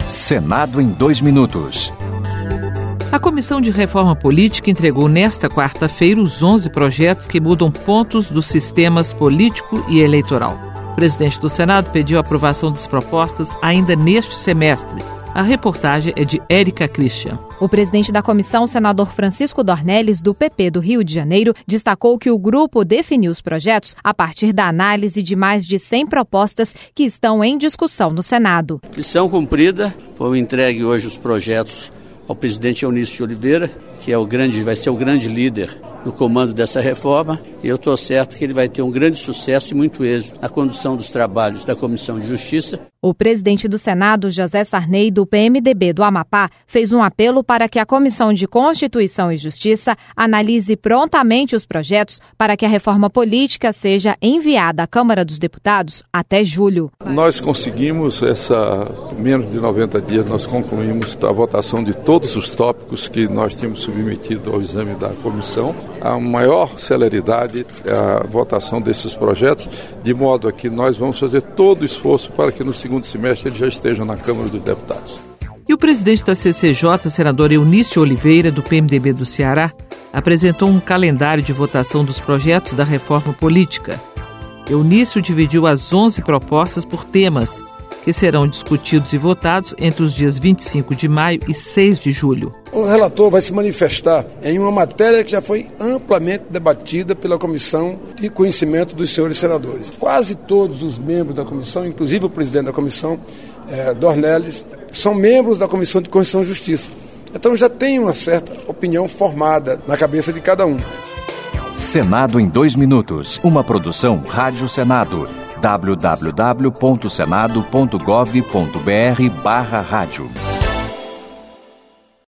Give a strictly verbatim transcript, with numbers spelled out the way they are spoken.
Senado em dois minutos. A Comissão de Reforma Política entregou nesta quarta-feira os onze projetos que mudam pontos dos sistemas político e eleitoral. O presidente do Senado pediu a aprovação das propostas ainda neste semestre. A reportagem é de Érica Christian. O presidente da comissão, senador Francisco Dornelles, do P P do Rio de Janeiro, destacou que o grupo definiu os projetos a partir da análise de mais de cem propostas que estão em discussão no Senado. Missão cumprida, foram entregue hoje os projetos ao presidente Eunício de Oliveira, que é o grande, vai ser o grande líder no comando dessa reforma, e eu estou certo que ele vai ter um grande sucesso e muito êxito na condução dos trabalhos da Comissão de Justiça. O presidente do Senado, José Sarney, do P M D B do Amapá, fez um apelo para que a Comissão de Constituição e Justiça analise prontamente os projetos para que a reforma política seja enviada à Câmara dos Deputados até julho. Nós conseguimos, essa menos de noventa dias, nós concluímos a votação de todos os tópicos que nós tínhamos submetido ao exame da comissão. A maior celeridade é a votação desses projetos, de modo a que nós vamos fazer todo o esforço para que no segundo semestre eles já estejam na Câmara dos Deputados. E o presidente da C C J, senador Eunício Oliveira, do P M D B do Ceará, apresentou um calendário de votação dos projetos da reforma política. Eunício dividiu as onze propostas por temas, que serão discutidos e votados entre os dias vinte e cinco de maio e seis de julho. O relator vai se manifestar em uma matéria que já foi amplamente debatida pela Comissão de Conhecimento dos senhores senadores. Quase todos os membros da comissão, inclusive o presidente da comissão, eh, Dornelles, são membros da Comissão de Constituição e Justiça. Então já tem uma certa opinião formada na cabeça de cada um. Senado em dois minutos. Uma produção Rádio Senado. w w w ponto senado ponto gov ponto b r barra rádio.